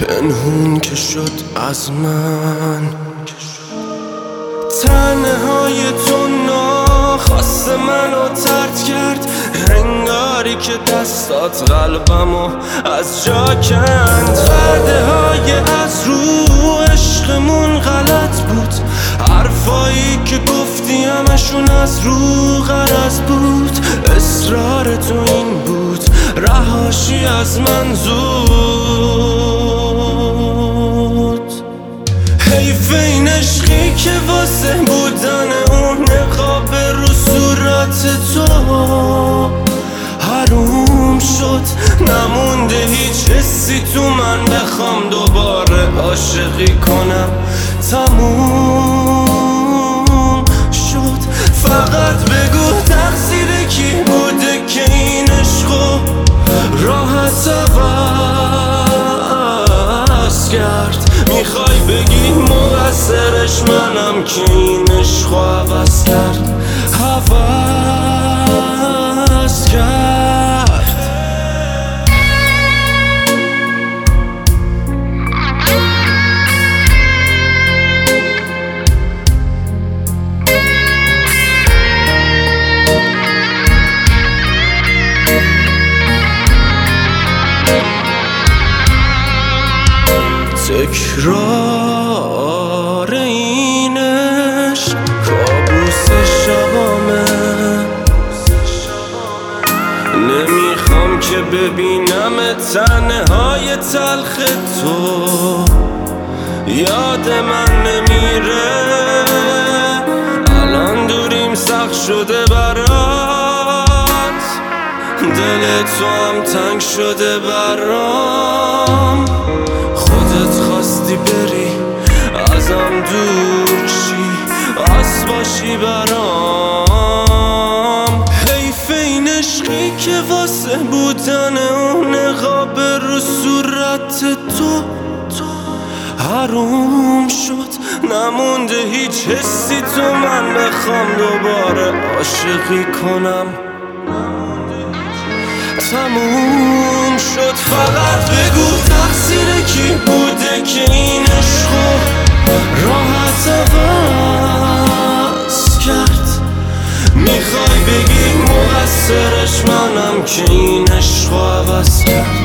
پنهون که شد از من. تنهای تو ناخواست منو طرد کرد، انگاری که دستات قلبمو از جا کند. وعده های از رو عشقمون غلط بود، حرفایی که گفتی همشون از رو غرض بود. اصرار تو این بود رهاشی از من زود. حیف این عشقی که واسه بودن اون نقاب رو صورت تو حروم شد. نمونده هیچ حسی تو من بخوام دوباره عاشقی کنم. تموم شد. فقط بگو تقصیر کی بوده که این عشقو راحت عوض کرد. میخوای بگی مقصرش منم که این عشقو عوض کرد، عوض کرد. تکرار این عشق کابوس شبامه. نمیخوام که ببینم تنهای تلخ تو، یاد من نمیره. الان دوریم سخت شده برات، دل تو هم تنگ شده برام. خودت خواستی بری ازم دور شی، آس باشی برام. حیف این عشقی که واسه بودن اون نقاب رو صورت تو حروم شد. نمونده هیچ حسی تو من بخوام دوباره عاشقی کنم. تموم شد. فقط بگو تقصیر کی بوده که این عشقو راحت عوض کرد. میخوای بگی مقصرش منم که این عشقو عوض کرد.